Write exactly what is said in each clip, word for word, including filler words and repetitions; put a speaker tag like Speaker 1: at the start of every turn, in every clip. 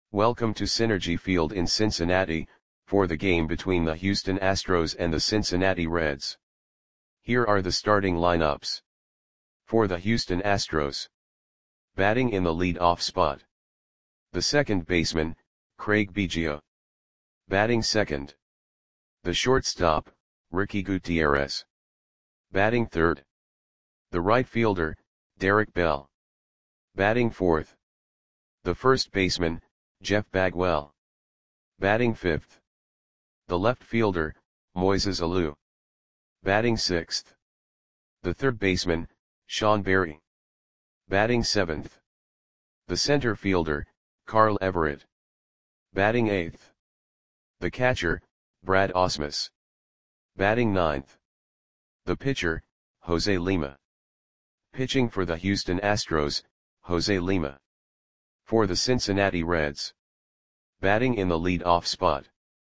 Speaker 1: Welcome to Synergy Field in Cincinnati, for the game between the Houston Astros and the Cincinnati Reds. Here are the starting lineups. For the Houston Astros. Batting in the lead-off spot. The second baseman, Craig Biggio. Batting second. The shortstop, Ricky Gutierrez. Batting third. The right fielder, Derek Bell. Batting fourth. The first baseman, Jeff Bagwell. Batting fifth. The left fielder, Moises Alou. Batting sixth. The third baseman, Sean Berry. Batting seventh. The center fielder, Carl Everett. Batting eighth. The catcher, Brad Ausmus. Batting ninth. The pitcher, Jose Lima. Pitching for the Houston Astros, Jose Lima. For the Cincinnati Reds. Batting in the lead-off spot.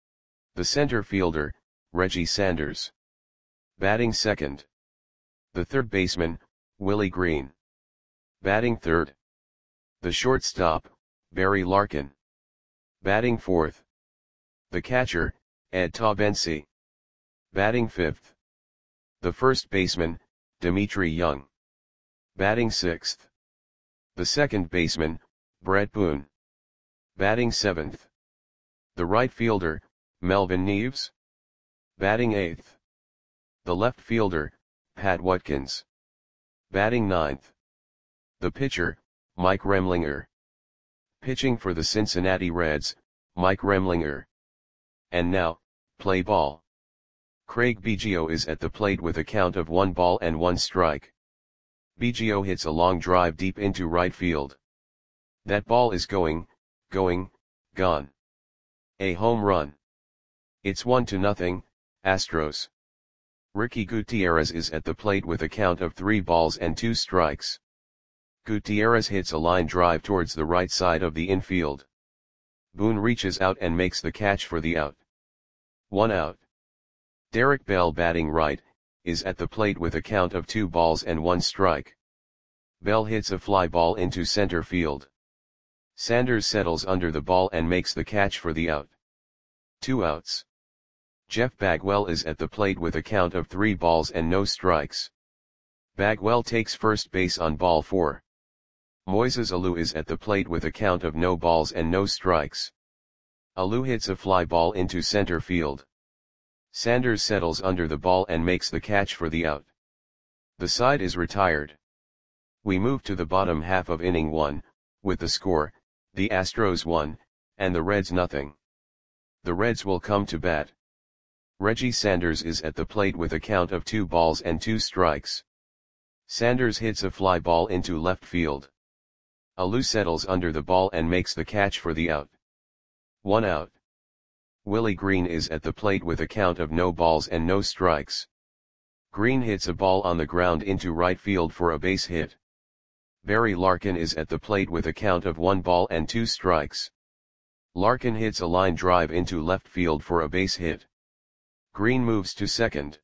Speaker 1: The center fielder, Reggie Sanders. Batting second. The third baseman, Willie Green. Batting third. The shortstop, Barry Larkin. Batting fourth. The catcher, Ed Taubensee. Batting fifth. The first baseman, Dimitri Young. Batting sixth. The second baseman, Brett Boone. Batting seventh. The right fielder, Melvin Neves. Batting eighth. The left fielder, Pat Watkins. Batting ninth. The pitcher, Mike Remlinger. Pitching for the Cincinnati Reds, Mike Remlinger. And now, play ball. Craig Biggio is at the plate with a count of one ball and one strike. Biggio hits a long drive deep into right field. That ball is going, going, gone. A home run. It's one to nothing, Astros. Ricky Gutierrez is at the plate with a count of three balls and two strikes. Gutierrez hits a line drive towards the right side of the infield. Boone reaches out and makes the catch for the out. One out. Derek Bell, batting right, is at the plate with a count of two balls and one strike. Bell hits a fly ball into center field. Sanders settles under the ball and makes the catch for the out. Two outs. Jeff Bagwell is at the plate with a count of three balls and no strikes. Bagwell takes first base on ball four. Moises Alou is at the plate with a count of no balls and no strikes. Alou hits a fly ball into center field. Sanders settles under the ball and makes the catch for the out. The side is retired. We move to the bottom half of inning one, with the score, the Astros one, and the Reds nothing. The Reds will come to bat. Reggie Sanders is at the plate with a count of two balls and two strikes. Sanders hits a fly ball into left field. Alou settles under the ball and makes the catch for the out. One out. Willie Green is at the plate with a count of no balls and no strikes. Green hits a ball on the ground into right field for a base hit. Barry Larkin is at the plate with a count of one ball and two strikes. Larkin hits a line drive into left field for a base hit. Green moves to second.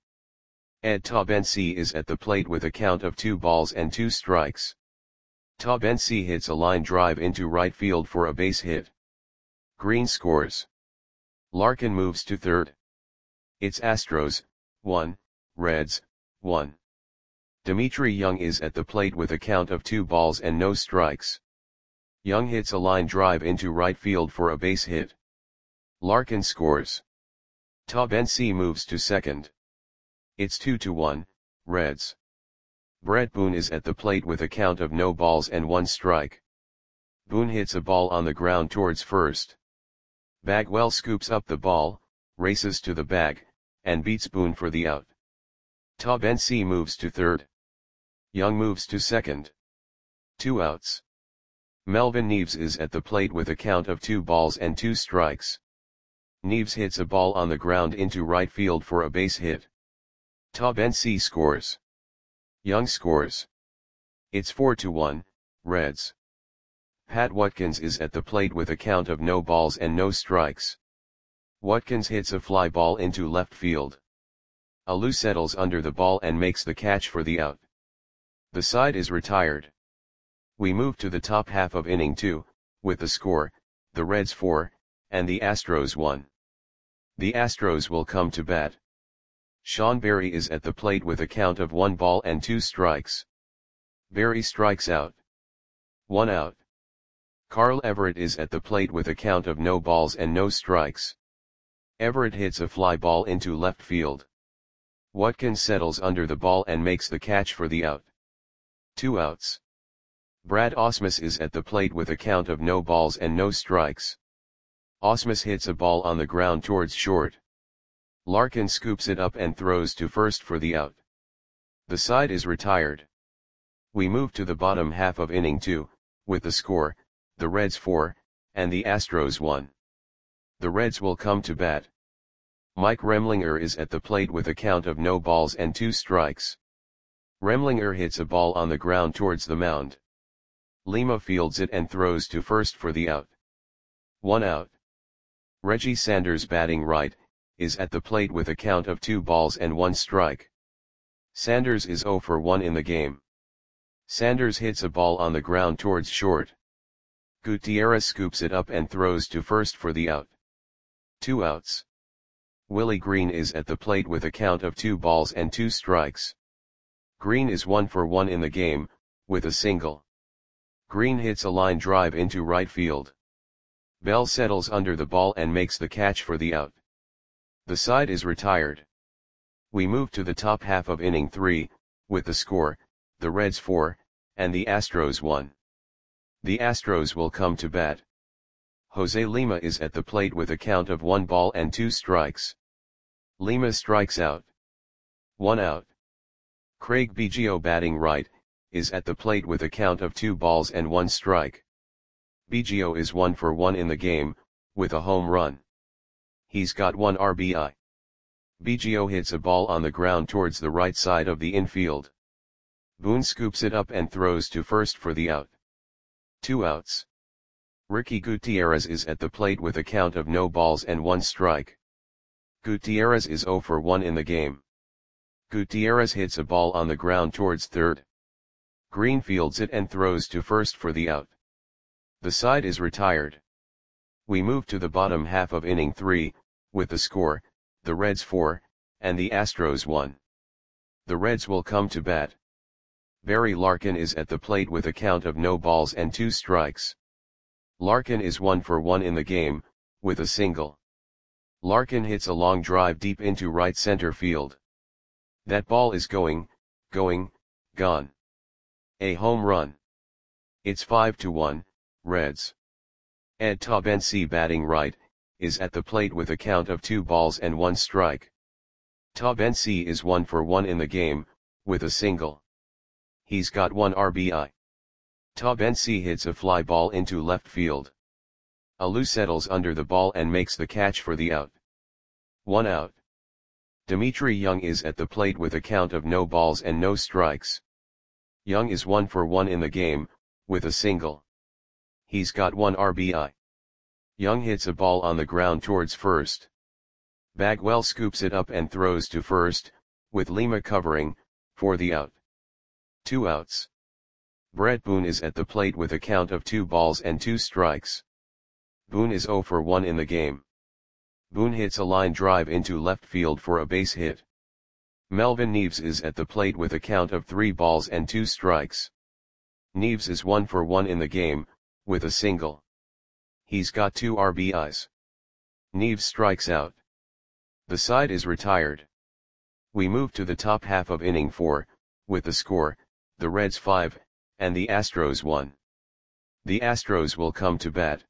Speaker 1: Ed Taubensee is at the plate with a count of two balls and two strikes. Taubensee hits a line drive into right field for a base hit. Green scores. Larkin moves to third. It's Astros, one, Reds, one. Dimitri Young is at the plate with a count of two balls and no strikes. Young hits a line drive into right field for a base hit. Larkin scores. Taubensee moves to second. It's two to one, Reds. Brett Boone is at the plate with a count of no balls and one strike. Boone hits a ball on the ground towards first. Bagwell scoops up the ball, races to the bag, and beats Boone for the out. Taubensee moves to third. Young moves to second. Two outs. Melvin Neves is at the plate with a count of two balls and two strikes. Neves hits a ball on the ground into right field for a base hit. Taubensee scores. Young scores. It's four to one, Reds. Pat Watkins is at the plate with a count of no balls and no strikes. Watkins hits a fly ball into left field. Alou settles under the ball and makes the catch for the out. The side is retired. We move to the top half of inning two, with the score, the Reds four, and the Astros one. The Astros will come to bat. Sean Berry is at the plate with a count of one ball and two strikes. Berry strikes out. One out. Carl Everett is at the plate with a count of no balls and no strikes. Everett hits a fly ball into left field. Watkins settles under the ball and makes the catch for the out. Two outs. Brad Ausmus is at the plate with a count of no balls and no strikes. Ausmus hits a ball on the ground towards short. Larkin scoops it up and throws to first for the out. The side is retired. We move to the bottom half of inning two, with the score, the Reds four, and the Astros one. The Reds will come to bat. Mike Remlinger is at the plate with a count of no balls and two strikes. Remlinger hits a ball on the ground towards the mound. Lima fields it and throws to first for the out. One out. Reggie Sanders, batting right, is at the plate with a count of two balls and one strike. Sanders is oh for one in the game. Sanders hits a ball on the ground towards short. Gutierrez scoops it up and throws to first for the out. Two outs. Willie Green is at the plate with a count of two balls and two strikes. Green is one for one in the game, with a single. Green hits a line drive into right field. Bell settles under the ball and makes the catch for the out. The side is retired. We move to the top half of inning three, with the score, the Reds four, and the Astros one. The Astros will come to bat. Jose Lima is at the plate with a count of one ball and two strikes. Lima strikes out. One out. Craig Biggio, batting right, is at the plate with a count of two balls and one strike. Biggio is one for one in the game, with a home run. He's got one R B I. Biggio hits a ball on the ground towards the right side of the infield. Boone scoops it up and throws to first for the out. Two outs. Ricky Gutierrez is at the plate with a count of no balls and one strike. Gutierrez is oh for one in the game. Gutierrez hits a ball on the ground towards third. Green fields it and throws to first for the out. The side is retired. We move to the bottom half of inning three, with the score, the Reds four, and the Astros one. The Reds will come to bat. Barry Larkin is at the plate with a count of no balls and two strikes. Larkin is one for one in the game, with a single. Larkin hits a long drive deep into right center field. That ball is going, going, gone. A home run. It's five to one, Reds. Ed Taubensee, batting right, is at the plate with a count of two balls and one strike. Taubensee is one for one in the game, with a single. He's got one R B I. Taubensee hits a fly ball into left field. Alou settles under the ball and makes the catch for the out. One out. Dimitri Young is at the plate with a count of no balls and no strikes. Young is one for one in the game, with a single. He's got one R B I. Young hits a ball on the ground towards first. Bagwell scoops it up and throws to first, with Lima covering, for the out. Two outs. Brett Boone is at the plate with a count of two balls and two strikes. Boone is oh for one in the game. Boone hits a line drive into left field for a base hit. Melvin Neves is at the plate with a count of three balls and two strikes. Neves is one for one in the game, with a single. He's got two R B Is. Neves strikes out. The side is retired. We move to the top half of inning four, with the score, the Reds five, and the Astros one. The Astros will come to bat.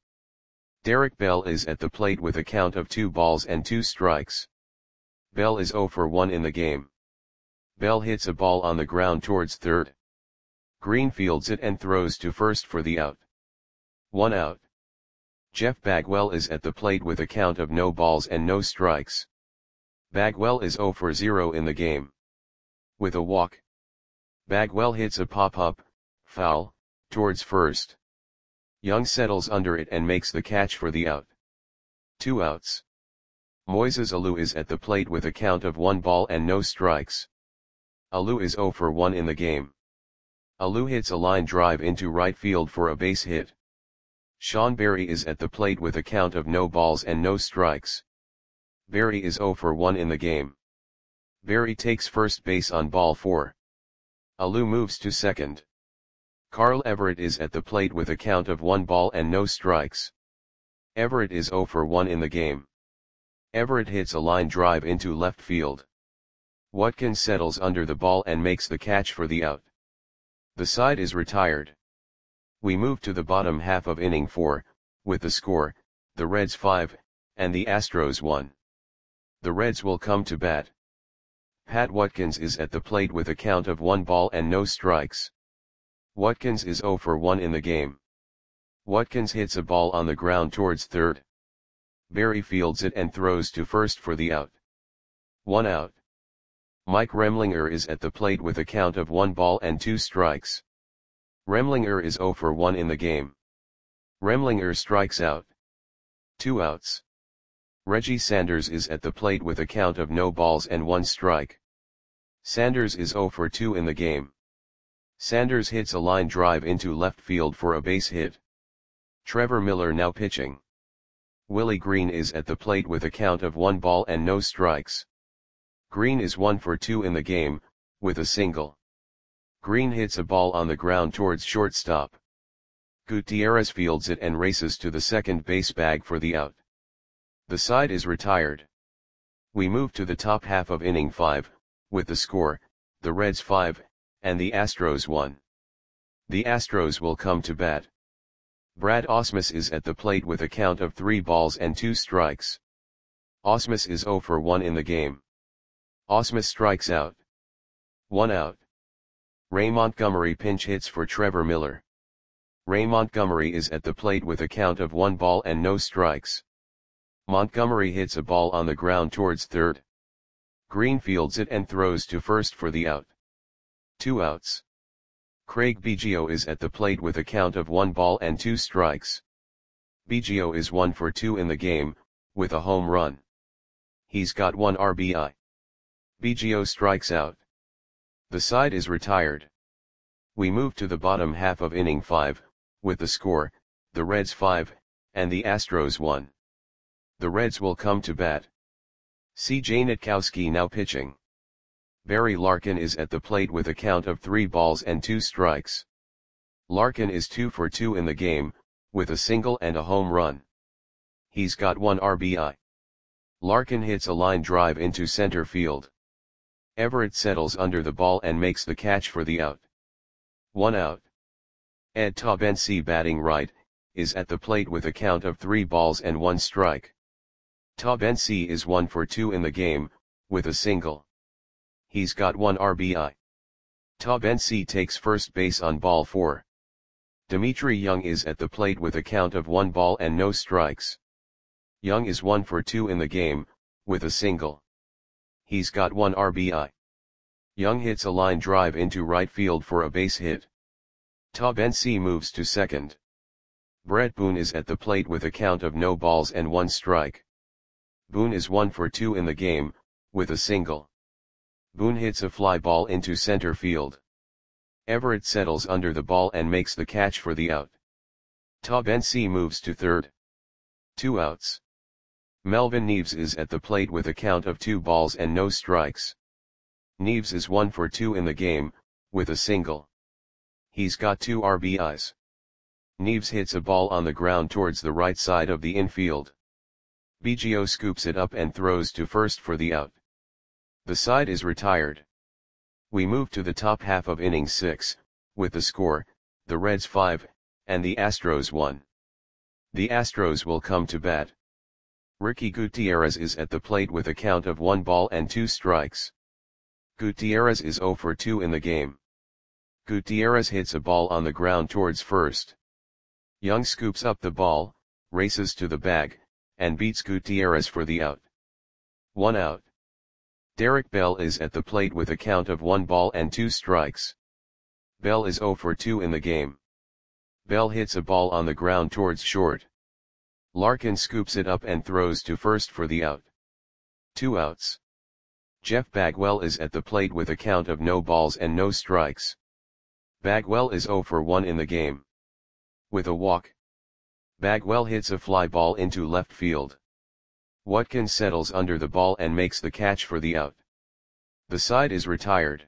Speaker 1: Derek Bell is at the plate with a count of two balls and two strikes. Bell is oh for one in the game. Bell hits a ball on the ground towards third. Green fields it and throws to first for the out. One out. Jeff Bagwell is at the plate with a count of no balls and no strikes. Bagwell is oh for zero in the game. With a walk. Bagwell hits a pop-up, foul, towards first. Young settles under it and makes the catch for the out. Two outs. Moises Alou is at the plate with a count of one ball and no strikes. Alou is oh for one in the game. Alou hits a line drive into right field for a base hit. Sean Berry is at the plate with a count of no balls and no strikes. Berry is zero for one in the game. Berry takes first base on ball four. Alou moves to second. Carl Everett is at the plate with a count of one ball and no strikes. Everett is zero for one in the game. Everett hits a line drive into left field. Watkins settles under the ball and makes the catch for the out. The side is retired. We move to the bottom half of inning four, with the score, the Reds five, and the Astros one. The Reds will come to bat. Pat Watkins is at the plate with a count of one ball and no strikes. Watkins is zero for one in the game. Watkins hits a ball on the ground towards third. Berry fields it and throws to first for the out. One out. Mike Remlinger is at the plate with a count of one ball and two strikes. Remlinger is zero for one in the game. Remlinger strikes out. Two outs. Reggie Sanders is at the plate with a count of no balls and one strike. Sanders is zero for two in the game. Sanders hits a line drive into left field for a base hit. Trevor Miller now pitching. Willie Green is at the plate with a count of one ball and no strikes. Green is one for two in the game, with a single. Green hits a ball on the ground towards shortstop. Gutierrez fields it and races to the second base bag for the out. The side is retired. We move to the top half of inning five, with the score, the Reds five, and the Astros one. The Astros will come to bat. Brad Ausmus is at the plate with a count of three balls and two strikes. Ausmus is zero for one in the game. Ausmus strikes out. One out. Ray Montgomery pinch hits for Trevor Miller. Ray Montgomery is at the plate with a count of one ball and no strikes. Montgomery hits a ball on the ground towards third. Green fields it and throws to first for the out. Two outs. Craig Biggio is at the plate with a count of one ball and two strikes. Biggio is one for two in the game, with a home run. He's got one R B I. Biggio strikes out. The side is retired. We move to the bottom half of inning five, with the score, the Reds five, and the Astros one. The Reds will come to bat. C J Nitkowski now pitching. Barry Larkin is at the plate with a count of three balls and two strikes. Larkin is two for two in the game, with a single and a home run. He's got one R B I. Larkin hits a line drive into center field. Everett settles under the ball and makes the catch for the out. One out. Ed Taubensee, batting right, is at the plate with a count of three balls and one strike. Taubensee is one for two in the game, with a single. He's got one R B I. Taubensee takes first base on ball four. Dimitri Young is at the plate with a count of one ball and no strikes. Young is one for two in the game, with a single. He's got one R B I. Young hits a line drive into right field for a base hit. Taubensee moves to second. Brett Boone is at the plate with a count of no balls and one strike. Boone is one for two in the game, with a single. Boone hits a fly ball into center field. Everett settles under the ball and makes the catch for the out. Taubensee moves to third. Two outs. Melvin Neves is at the plate with a count of two balls and no strikes. Neves is one for two in the game, with a single. He's got two R B Is. Neves hits a ball on the ground towards the right side of the infield. Biggio scoops it up and throws to first for the out. The side is retired. We move to the top half of inning six, with the score, the Reds five, and the Astros one. The Astros will come to bat. Ricky Gutierrez is at the plate with a count of one ball and two strikes. Gutierrez is zero for two in the game. Gutierrez hits a ball on the ground towards first. Young scoops up the ball, races to the bag, and beats Gutierrez for the out. One out. Derek Bell is at the plate with a count of one ball and two strikes. Bell is zero for two in the game. Bell hits a ball on the ground towards short. Larkin scoops it up and throws to first for the out. Two outs. Jeff Bagwell is at the plate with a count of no balls and no strikes. Bagwell is zero for one in the game. With a walk. Bagwell hits a fly ball into left field. Watkins settles under the ball and makes the catch for the out. The side is retired.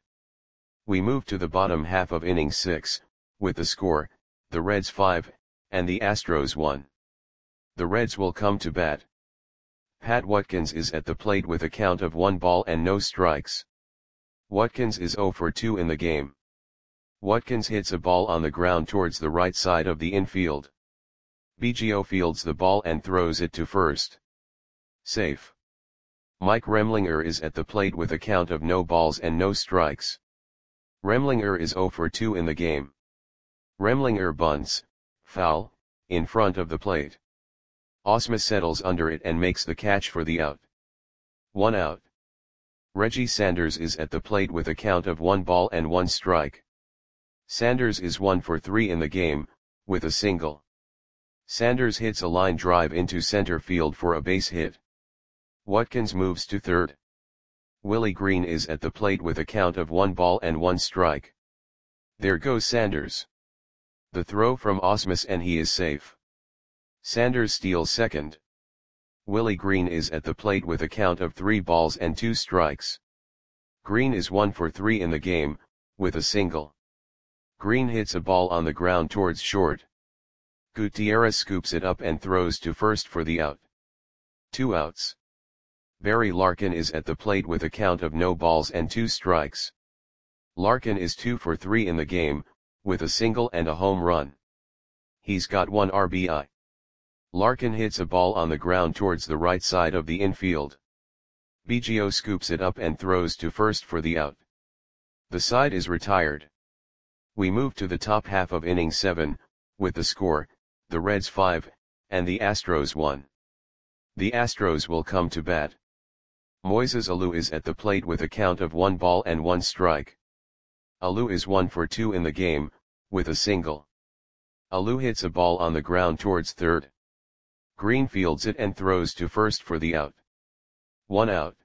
Speaker 1: We move to the bottom half of inning six, with the score, the Reds five, and the Astros one. The Reds will come to bat. Pat Watkins is at the plate with a count of one ball and no strikes. Watkins is zero for two in the game. Watkins hits a ball on the ground towards the right side of the infield. Biggio fields the ball and throws it to first. Safe. Mike Remlinger is at the plate with a count of no balls and no strikes. Remlinger is zero for two in the game. Remlinger bunts, foul, in front of the plate. Ausmus settles under it and makes the catch for the out. One out. Reggie Sanders is at the plate with a count of one ball and one strike. Sanders is one for three in the game, with a single. Sanders hits a line drive into center field for a base hit. Watkins moves to third. Willie Green is at the plate with a count of one ball and one strike. There goes Sanders. The throw from Ausmus and he is safe. Sanders steals second. Willie Green is at the plate with a count of three balls and two strikes. Green is one for three in the game, with a single. Green hits a ball on the ground towards short. Gutierrez scoops it up and throws to first for the out. Two outs. Barry Larkin is at the plate with a count of no balls and two strikes. Larkin is two for three in the game, with a single and a home run. He's got one R B I. Larkin hits a ball on the ground towards the right side of the infield. Biggio scoops it up and throws to first for the out. The side is retired. We move to the top half of inning seven, with the score, the Reds five, and the Astros one. The Astros will come to bat. Moises Alou is at the plate with a count of one ball and one strike. Alou is one for two in the game, with a single. Alou hits a ball on the ground towards third. Green fields it and throws to first for the out. One out.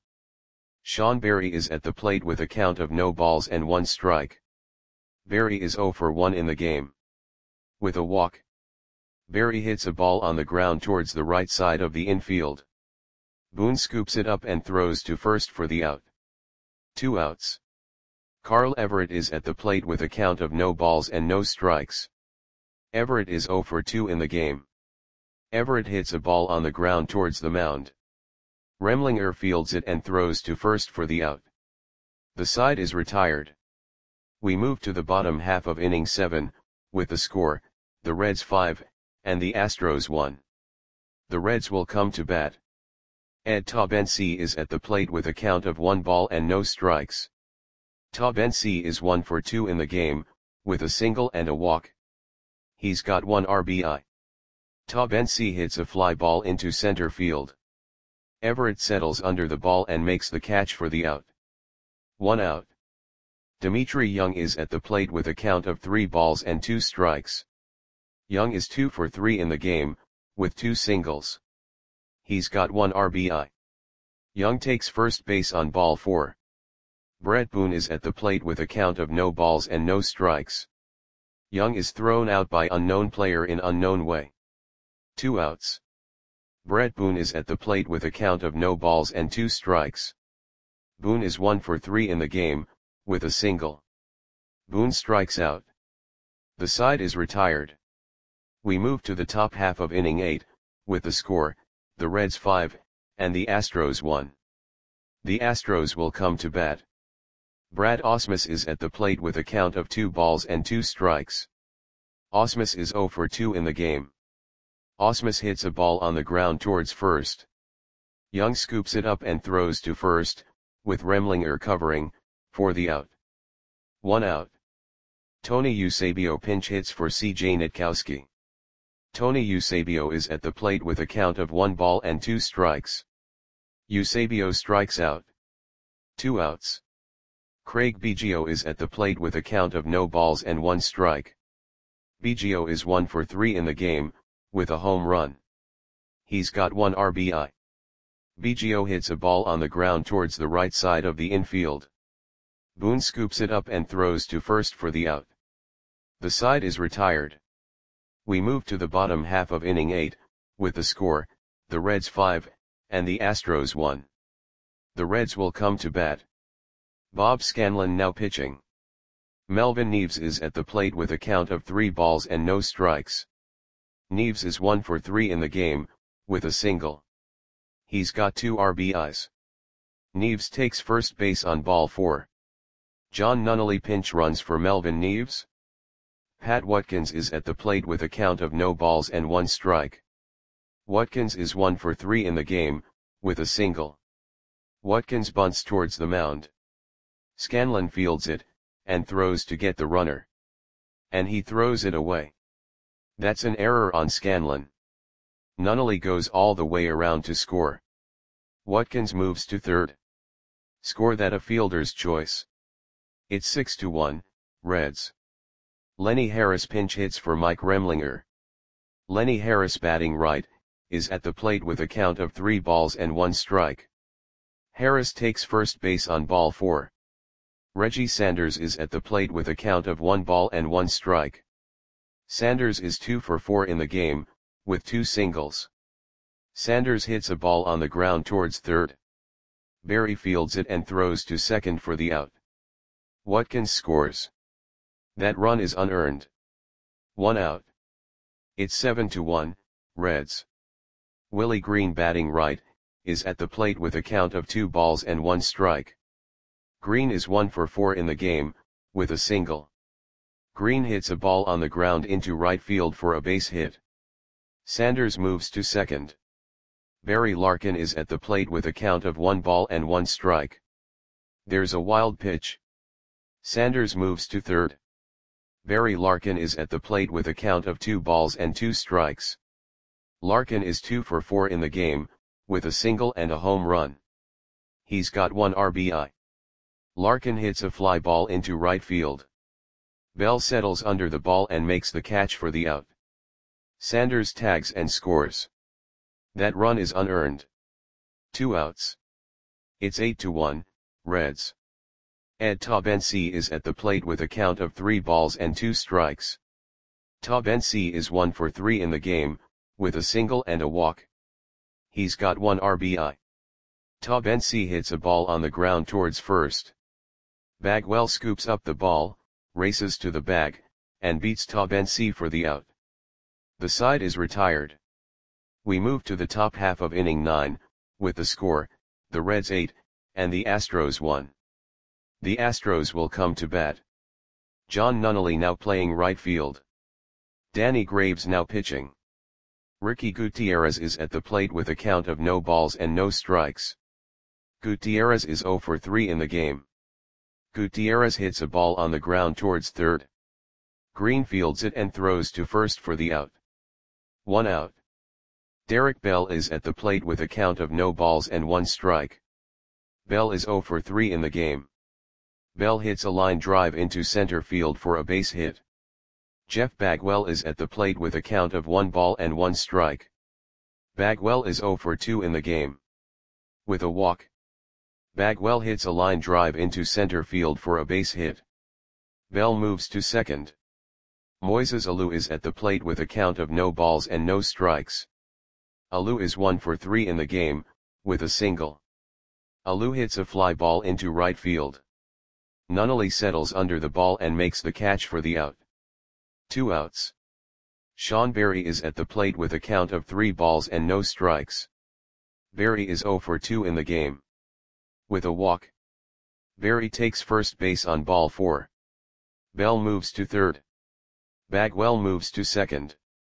Speaker 1: Sean Berry is at the plate with a count of no balls and one strike. Berry is zero for one in the game. With a walk. Berry hits a ball on the ground towards the right side of the infield. Boone scoops it up and throws to first for the out. Two outs. Carl Everett is at the plate with a count of no balls and no strikes. Everett is zero for two in the game. Everett hits a ball on the ground towards the mound. Remlinger fields it and throws to first for the out. The side is retired. We move to the bottom half of inning seven, with the score, the Reds five, and the Astros one. The Reds will come to bat. Ed Taubensee is at the plate with a count of one ball and no strikes. Taubensee is one for two in the game, with a single and a walk. He's got one R B I. Taubensee hits a fly ball into center field. Everett settles under the ball and makes the catch for the out. One out. Dimitri Young is at the plate with a count of three balls and two strikes. Young is two for three in the game, with two singles. He's got one R B I. Young takes first base on ball four. Brett Boone is at the plate with a count of no balls and no strikes. Young is thrown out by unknown player in unknown way. Two outs. Brett Boone is at the plate with a count of no balls and two strikes. Boone is one for three in the game, with a single. Boone strikes out. The side is retired. We move to the top half of inning eight, with the score, the Reds five, and the Astros one. The Astros will come to bat. Brad Ausmus is at the plate with a count of two balls and two strikes. Ausmus is zero for two in the game. Ausmus hits a ball on the ground towards first. Young scoops it up and throws to first, with Remlinger covering, for the out. One out. Tony Eusebio pinch hits for C J Nitkowski. Tony Eusebio is at the plate with a count of one ball and two strikes. Eusebio strikes out. Two outs. Craig Biggio is at the plate with a count of no balls and one strike. Biggio is one for three in the game, with a home run. He's got one R B I. Biggio hits a ball on the ground towards the right side of the infield. Boone scoops it up and throws to first for the out. The side is retired. We move to the bottom half of inning eight, with the score, the Reds five, and the Astros one. The Reds will come to bat. Bob Scanlon now pitching. Melvin Neves is at the plate with a count of three balls and no strikes. Neves is one for three in the game, with a single. He's got two R B Is. Neves takes first base on ball four. John Nunnally pinch runs for Melvin Neves. Pat Watkins is at the plate with a count of no balls and one strike. Watkins is one for three in the game, with a single. Watkins bunts towards the mound. Scanlon fields it, and throws to get the runner. And he throws it away. That's an error on Scanlon. Nunnally goes all the way around to score. Watkins moves to third. Score that a fielder's choice. It's six to one, Reds. Lenny Harris pinch hits for Mike Remlinger. Lenny Harris, batting right, is at the plate with a count of three balls and one strike. Harris takes first base on ball four. Reggie Sanders is at the plate with a count of one ball and one strike. Sanders is two for four in the game, with two singles. Sanders hits a ball on the ground towards third. Berry fields it and throws to second for the out. Watkins scores. That run is unearned. One out. It's seven to one, Reds. Willie Green, batting right, is at the plate with a count of two balls and one strike. Green is one for four in the game, with a single. Green hits a ball on the ground into right field for a base hit. Sanders moves to second. Barry Larkin is at the plate with a count of one ball and one strike. There's a wild pitch. Sanders moves to third. Barry Larkin is at the plate with a count of two balls and two strikes. Larkin is two for four in the game, with a single and a home run. He's got one R B I. Larkin hits a fly ball into right field. Bell settles under the ball and makes the catch for the out. Sanders tags and scores. That run is unearned. Two outs. It's eight to one, Reds. Ed Taubensee is at the plate with a count of three balls and two strikes. Taubensee is one for three in the game, with a single and a walk. He's got one R B I. Taubensee hits a ball on the ground towards first. Bagwell scoops up the ball, races to the bag, and beats Taubensee for the out. The side is retired. We move to the top half of inning nine, with the score, the Reds eight, and the Astros one. The Astros will come to bat. John Nunnally now playing right field. Danny Graves now pitching. Ricky Gutierrez is at the plate with a count of no balls and no strikes. Gutierrez is zero for three in the game. Gutierrez hits a ball on the ground towards third. Green fields it and throws to first for the out. One out. Derek Bell is at the plate with a count of no balls and one strike. Bell is zero for three in the game. Bell hits a line drive into center field for a base hit. Jeff Bagwell is at the plate with a count of one ball and one strike. Bagwell is zero for two in the game. With a walk. Bagwell hits a line drive into center field for a base hit. Bell moves to second. Moises Alou is at the plate with a count of no balls and no strikes. Alou is one for three in the game, with a single. Alou hits a fly ball into right field. Nunnally settles under the ball and makes the catch for the out. Two outs. Sean Berry is at the plate with a count of three balls and no strikes. Berry is zero for two in the game. With a walk. Berry takes first base on ball four. Bell moves to third. Bagwell moves to second.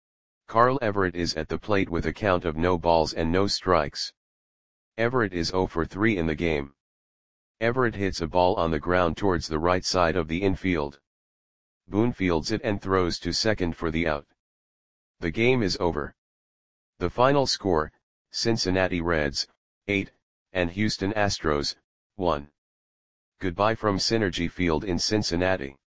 Speaker 1: Carl Everett is at the plate with a count of no balls and no strikes. Everett is zero for three in the game. Everett hits a ball on the ground towards the right side of the infield. Boone fields it and throws to second for the out. The game is over. The final score, Cincinnati Reds, eight, and Houston Astros, one. Goodbye from Synergy Field in Cincinnati.